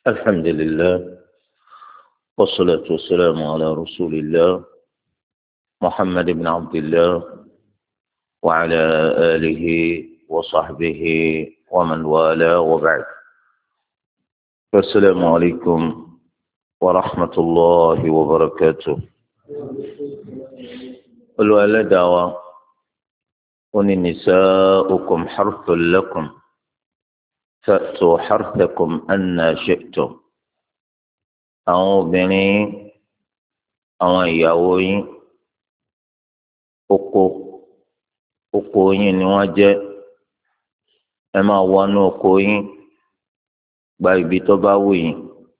الحمد لله والصلاة والسلام على رسول الله محمد بن عبد الله وعلى آله وصحبه ومن والاه وبعد. السلام عليكم ورحمة الله وبركاته. الوالدة ونساؤكم حرث لكم فأتوا حرثكم أن شئتم. àwọn obìnrin àwọn ìyàwó yín oko yín ni wọ́n jẹ́, ẹ máa wọnú oko yín gba ibi tó bá wù yín.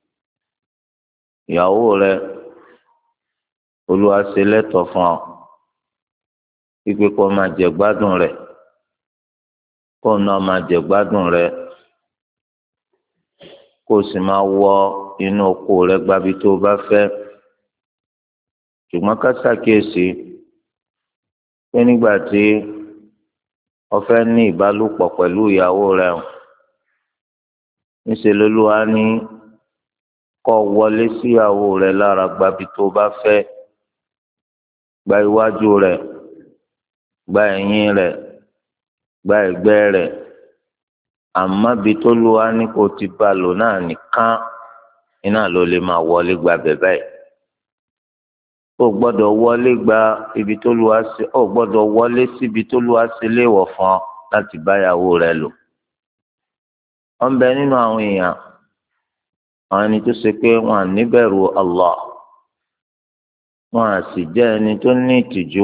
ìyàwó rẹ Olúwa ṣe lẹ́tọ̀ọ́ fún ọ wípé kó máa jẹ gbádùn rẹ̀, kó náà máa jẹ gbádùn rẹ̀, kó sì máa wọ inú oko rẹ̀ gbabi tó bá fẹ́. ṣùgbọ́n ká ṣàkíyèsí pé nígbà tí o fẹ́ ní ìbálòpọ̀ pẹ̀lú ìyàwó rẹ̀, níṣẹ́ l'Olúwa ní kó wọlé sí ìyàwó rẹ̀ lára gbabi tó bá fẹ́, gba iwájú rẹ̀, gba ẹ̀yìn rẹ̀, gba ẹ̀gbẹ́ rẹ̀, àmọ́ bí tó l'Olúwa ní kó ti bá lò náà nìkan iná ló lè máa wọlé gba bẹ̀bẹ̀ yìí. ó gbọ́dọ̀ wọlé gba ibi tó l'Olúwa ṣe, ó gbọ́dọ̀ wọlé síbi tó l'Olúwa ṣe léèwọ̀ fún ọ láti bá ìyàwó rẹ̀ lò. wọ́n bẹ nínú àwọn èèyàn, àwọn ẹni tó ṣe pé wọn à níbẹ̀rù Allah, wọn à sì jẹ́ ẹni tó ní ìtìjú.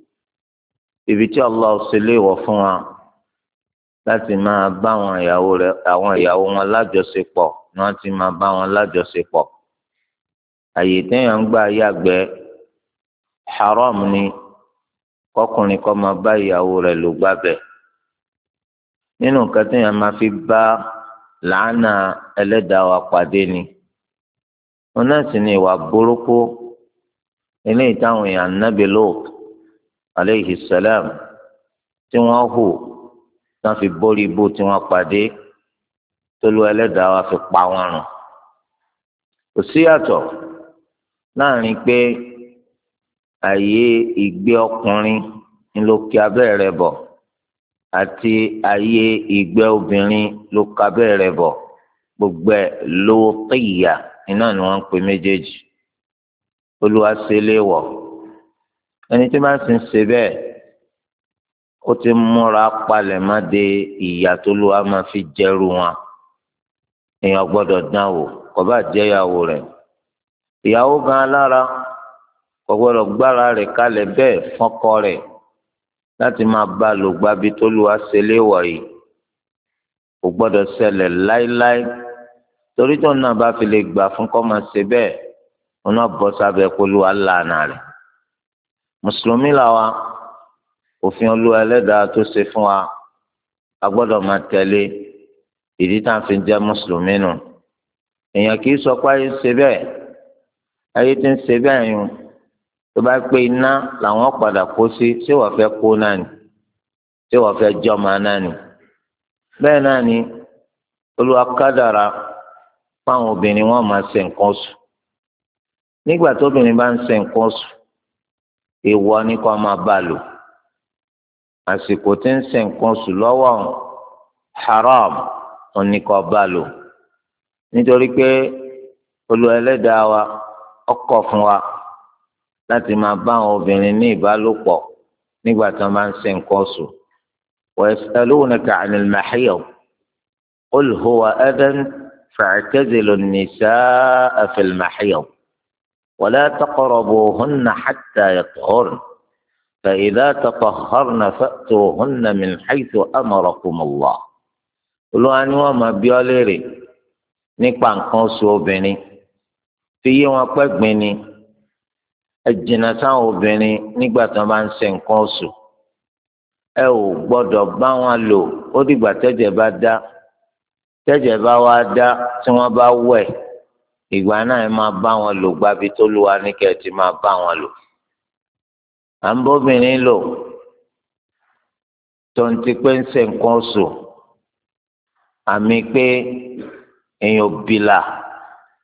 ibi tí Allah ṣe léèwọ̀ fún wa láti máa bá àwọn ìyàwó wọn lájọṣepọ̀ ni wọ́n ti máa bá wọn lájọṣepọ̀. àyè téèyàn ń gbà yàgbẹ́ haram ni kọkùnrin kó máa bá ìyàwó rẹ̀ lò gbábẹ́. nínú nǹkan téèyàn máa fi bá làánà ẹlẹ́dàá wa pàdé ni. wọn náà sì ní ìwà burúkú eléyìí táwọn èèyàn Nábì Lóòt alayhi salam tí wọ́n hù wọ́n fi borí ibú tí wọ́n pàdé tólú ẹlẹ́dàá wa fi pa wọ́n run. kò sí yàtọ̀ láàrin pé àyè ìgbé ọkùnrin ló kí abẹ́ rẹ̀ bọ̀ àti àyè ìgbé obìnrin ló kí abẹ́ rẹ̀ bọ̀. gbogbo ẹ̀ ló kéyà iná ni wọ́n ń pè méjèèjì. Olúwa ṣe léèwọ̀. ẹni tí máa ń sin ṣe bẹ́ẹ̀ ó ti múra palẹ̀ má de ìyà tó l'Olúwa máa fi jẹ́rù wọn. èèyàn gbọ́dọ̀ dán wò kó bá jẹ́ ìyàwó rẹ̀. ìyàwó gan lára kò gbọ́dọ̀ gbára rẹ̀ kalẹ̀ bẹ́ẹ̀ fọ́kọ rẹ̀ láti máa bá lò gbábi tó l'Olúwa ṣe léèwọ̀ yìí. kò gbọ́dọ̀ ṣẹlẹ̀ láíláí, torí tó náà bá fi lè gbà fún kó máa ṣe bẹ́ẹ̀ wọn náà bọ́ sábẹ́ kó l'Olúwa làánà rẹ̀. mùsùlùmí làwa, òfin Olúwa ẹlẹ́dàá tó ṣe fún wa a gbọ́dọ̀ máa tẹ̀lé. ìdí tá à ń fi jẹ́ mùsùlùmí nù. èèyàn kì í sọ pé ayé ń ṣe bẹ́ẹ̀, ayé tí ń ṣe bẹ́ẹ̀ yùn tó bá pé iná làwọn padà kó sí, ṣé wọ́n fẹ́ kó náà ni, ṣé wọ́n fẹ́ jọmọ náà ni. bẹ́ẹ̀ náà ni Olúwa kádàrá fáwọn obìnrin wọn máa ṣe nǹkan oṣù. nígbà tóbìnrin bá ń ṣe nǹkan oṣù, èèwọ̀ ni kó máa bá lò. àsìkò tí ń ṣe nǹkan oṣù lọ́wọ́ haram òní kó bá lò, nítorí pé Olúwa ẹlẹ́dàá wa ó kọ̀ fún wa láti máa bá àwọn obìnrin ní ìbálòpọ̀ nígbà tí wọ́n bá ń ṣe nǹkan oṣù. wa yas'alunaka 'anil mahiyid qul huwa adhan fa'tazilu an-nisaa fil mahiyid wa la taqrabuhunna hatta yatahharna فإذا تطهرن فأتوهن من حيث أمركم الله. Olúwa ni wọ́n máa bi ọ́ léèrè nípa nǹkan oṣù obìnrin, fi yé wọn pé gbin ni. ẹ jìnnà sáwọn obìnrin nígbà tí wọ́n bá ń ṣe nǹkan oṣù. ẹ ò gbọ́dọ̀ bá wọn lò ó dìgbà tẹ́jẹ̀ bá dá. tẹ́jẹ̀ bá wá dá tí wọ́n bá wẹ̀, ìgbà náà ẹ máa bá wọn lò gbábi tó l'Olúwa ní kẹ́ ẹ ti máa bá wọn lò. à ń bóbìnrin lò tó ń ti pé ń ṣe nǹkan oṣù, àmì pé èèyàn bìlà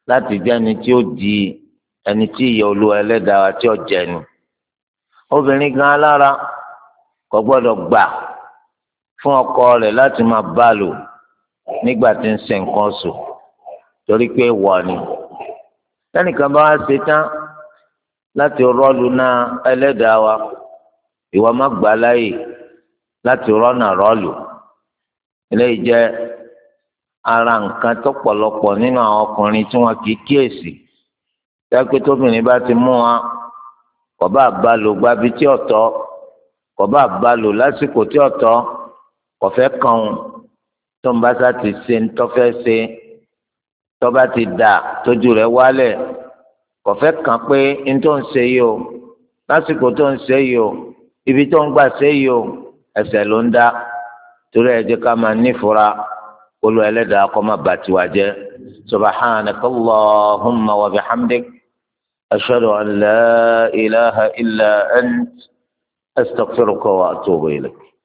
láti jẹ́ ẹni tí ó di ẹni tí ìyà Olúwa ẹlẹ́dàá wa tí ó jẹ ni. Obìnrin gan alára kò gbọ́dọ̀ gbà fún ọkọ rẹ̀ láti máa bá lò nígbà tí ń ṣe nǹkan oṣù torí pé wọ̀ ni. Tẹ́nìkan bá wá ṣe tán láti rọ́ọ̀lù náà ẹlẹ́dàá wa, ìwọ má gbà láàyè láti rọ́nà rọ́ọ̀lù. Eléyìí jẹ́ ara nǹkan tó pọ̀lọpọ̀ nínú àwọn ọkùnrin tí wọ́n kì í kíyèsí. Tẹ́kẹ́ tóbìnrin bá ti mú wa kò bá bá lò gbábi tí ọ̀tọ̀, kò bá bá lò lásìkò tí ọ̀tọ̀, kò fẹ́ kàn ún tó ń bá sá ti ṣe ń tọ́fẹ́ ṣe tó bá ti dà tójú rẹ̀ wálẹ̀, kò fẹ́ kàn pé ń tó ń ṣe yìí o lásìkò tó ń ṣe yìí o ibi tó ń gbà ṣe yìí o ẹ̀ṣẹ̀ ló ń dá. torí ẹ jẹ́ ká máa nífura Olú ẹlẹ́dàá kó má bà tiwa jẹ́. subhanaka Allahumma wa bihamdik ashhadu an la ilaha illa ant astaghfiruka wa atubu ilayk.